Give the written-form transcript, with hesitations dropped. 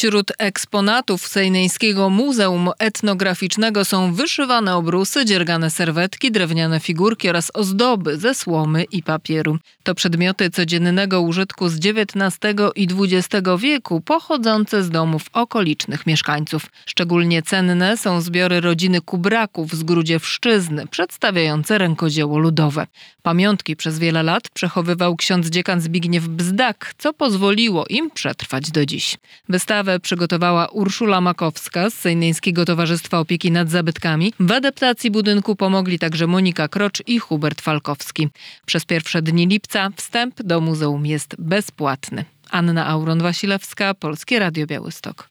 Wśród eksponatów Sejneńskiego Muzeum Etnograficznego są wyszywane obrusy, dziergane serwetki, drewniane figurki oraz ozdoby ze słomy i papieru. To przedmioty codziennego użytku z XIX i XX wieku, pochodzące z domów okolicznych mieszkańców. Szczególnie cenne są zbiory rodziny Kubraków z Grudziewszczyzny, przedstawiające rękodzieło ludowe. Pamiątki przez wiele lat przechowywał ksiądz dziekan Zbigniew Bzdak, co pozwoliło im przetrwać do dziś. Wystawę przygotowała Urszula Makowska z Sejneńskiego Towarzystwa Opieki nad Zabytkami. W adaptacji budynku pomogli także Monika Krocz i Hubert Falkowski. Przez pierwsze dni lipca wstęp do muzeum jest bezpłatny. Anna Auron-Wasilewska, Polskie Radio Białystok.